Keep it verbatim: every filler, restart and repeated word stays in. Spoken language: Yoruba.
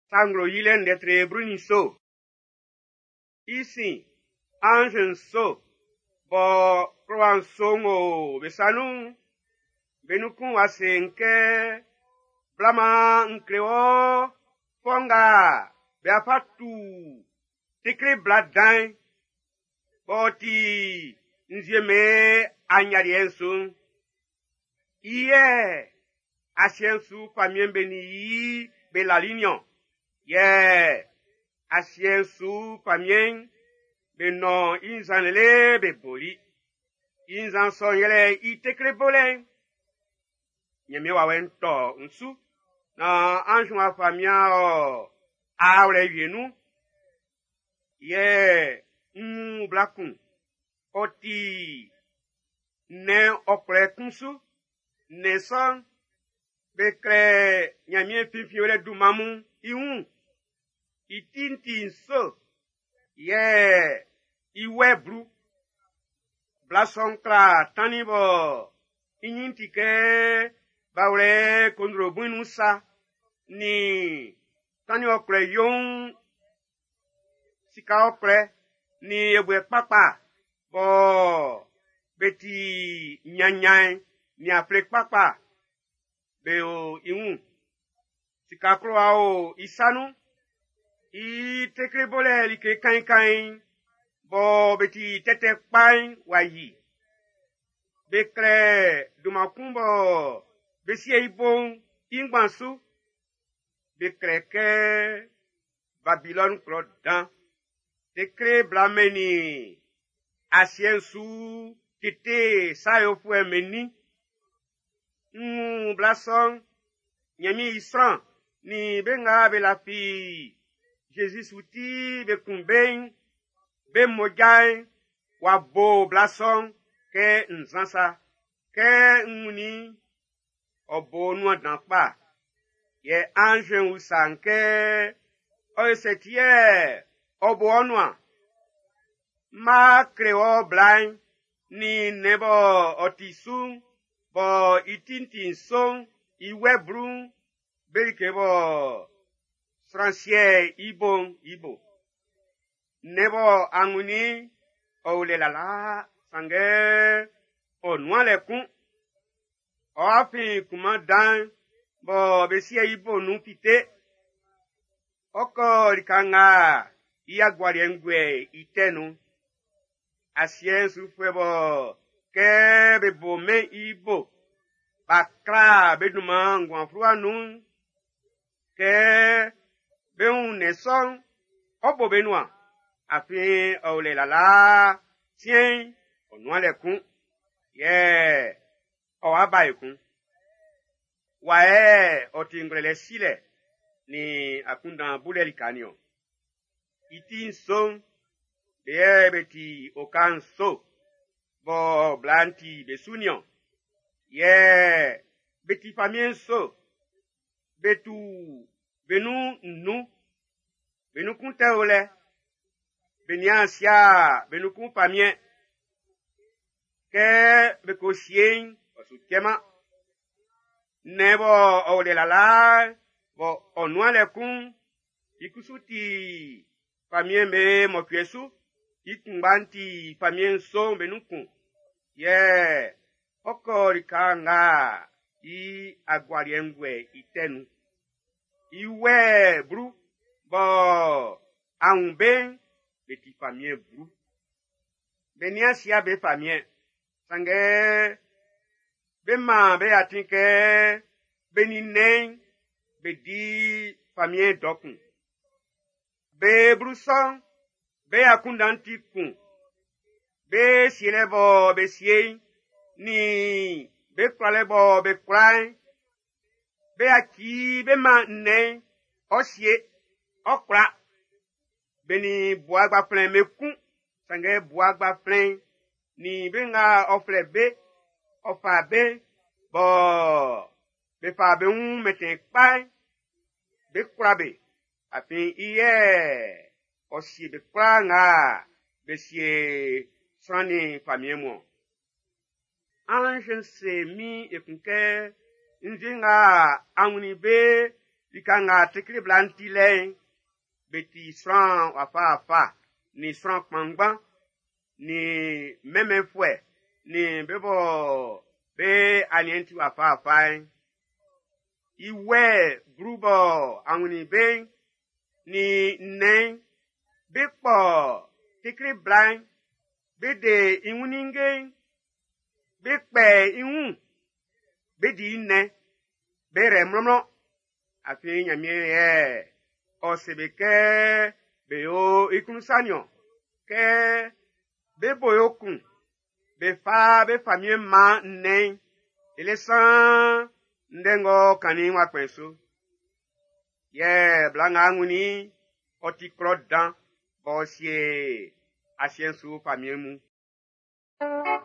Sanglo yilen de tre bruni so. Ici, ange so. Bo croan songo besanu. Benukun asenke. Blama nkreo. Fonga. Beapatu. Tekre bladan. Boti. Nzieme anyariensun. Iye. Asiensu famien beni belalinion. Ye. Asiensu famien benon inzanele beboli. Inzan sonyele itekre bolen. Nyeme wawen to nsu. Na anjwa famia o. Aure vienu. Ye. Mm blakun. Oti. Ne okre kunsu. Ne son. Bekre nyamie fifiole du mamu. Iun. Itintin so. Ye. Iwe bru. Blason kla tanibo. Inyintike. Baure kondro buinusa. Ni. Tani okre yon. Sika okre. Ni ebwe papa. Bo. Beti nyanyan. Ni aflek papa. Be o iun. Sika kroa o isanu. I tekre bole li ke kain kain. Bo beti tete pain wayi. Bekre dumakumbo. Besie ibon ingbansu. Bekre ke Babylon krodan. Tekre blameni. Asiensu tete sayo fue meni. Mm, blason, nyami isran, ni benga be la fi, Jesus uti be kumben, be mojay, wabo blason, ke nzansa, ke muni, obo nou dankpa, ye ange usan ke, oye setye, obo onwa, ma kreo blind, ni nebo otisung, bo itintin son, iwe brun, belike bo, francier ibon, ibo. Nebo anguni, ou le lala, sange, o noan le kun, o afi kumandan, bo besie ibo nou pite, oko rikanga, iya guariengwe itenu, asien sufwe bo, ke bebo men ibo, bakra beduman gwanfrua nun, ke be un neson, obo benwa, afi ole lala, tien, onwa le kun, ye, o abaye kun, wae, otingre le sile, ni akundan bule likanyo, itin son, beye beti okan so, bo blanti besunyon. Ye beti famien so. Betu benu nu. Benu kunte ole. Benyansia benu kun famien. Ke beko sien osu kema. Nebo ole lala. Bo onwa le kun. Ikusuti famien be mokyesu. Ikumbanti famien so benu kun. Ye, oko rikanga, I aguariengwe itenu. Iwe bru, bo, aunben, beti famien bru. Benya siya be famien, sange, be man be atinke, beninen, be di famien dokun. Be bruson, be akundanti kun. Be siele bo be siye, ni be kwale bo be kwale, be aki be man ne, osye, okra, be ni boagba plen me kun, sange boagba plen, ni be nga ofle be, ofa be, bo, be fa be un meten kpay, be kwa be, api iye, osye be kwa nga, be siye, Sani famille mo. Ange se mi ekunke nzinga anguni be Ikanga tikri blantile beti sran wafa afa ni sran kpangban ni meme fwe ni bebo be anienti wafa afa iwe brubo anguni be ni nen be po tikri blan be de iwuninge be pe iwu be di ne be remrono afi nyamie ye osebeke be yo ikunusanyo ke be boyokun be fa be famie ma nen elesan ndengo kani wa kwenso ye blanga nguni otikro dan bosie asiensu famie mu